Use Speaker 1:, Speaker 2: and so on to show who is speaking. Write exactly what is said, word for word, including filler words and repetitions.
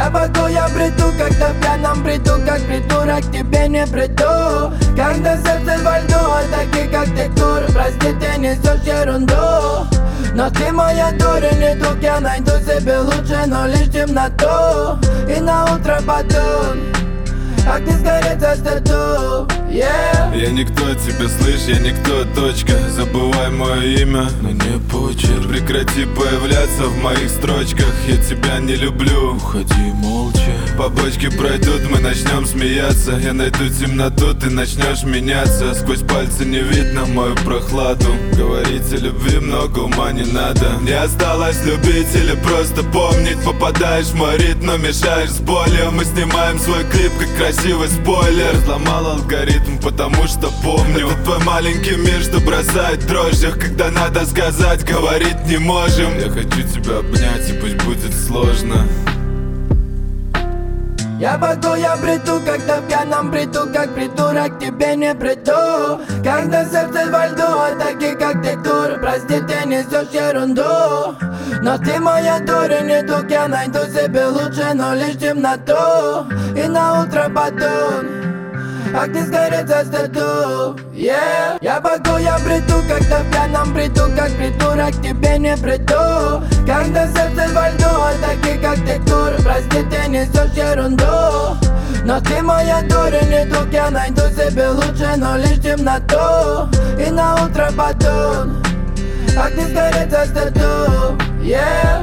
Speaker 1: Я богу, я бреду, когда в пьяном бреду, как придурок, тебе не приду. Когда сердце во льду, а такие как ты тур. Прости, ты несешь ерунду, но ты моя дура, не друг, я найду себе лучше, но лишь темноту. И на утро потом огни сгорят за стату, yeah.
Speaker 2: Я никто, тебя слышь, я никто, точка. Забывай мое имя, но не почерк. Прекрати появляться в моих строчках. Я тебя не люблю, уходи молча. Побочки пройдут, мы начнем смеяться. Я найду темноту, ты начнешь меняться. Сквозь пальцы не видно мою прохладу. Говорить о любви много ума не надо. Не осталось любить или просто помнить. Попадаешь в мой ритм, но мешаешь с болью. Мы снимаем свой клип, как красивый спойлер. Сломал алгоритм, потому что помню. Это твой маленький мир, что бросает в дрожжах. Когда надо сказать, говорить не можем. Я хочу тебя обнять, и пусть будет сложно.
Speaker 1: Я богу, я бреду, когда в пьяном бреду, как придурок, тебе не приду. Когда сердце во льду, а такие как ты тур. Прости, ты несешь ерунду, но ты моя дура, не друг, я найду себе лучше, но лишь темноту. И на утро потом огни сгорят за стату, yeah. Я богу, я бреду, когда в пьяном бреду, как придурок, тебе не приду. Когда сердце во льду, а такие как ты тур. Прости, ты несешь ерунду, но ты моя дура, не друг, я найду себе лучше, но лишь темноту. И на утро потом огни сгорят за стату, yeah.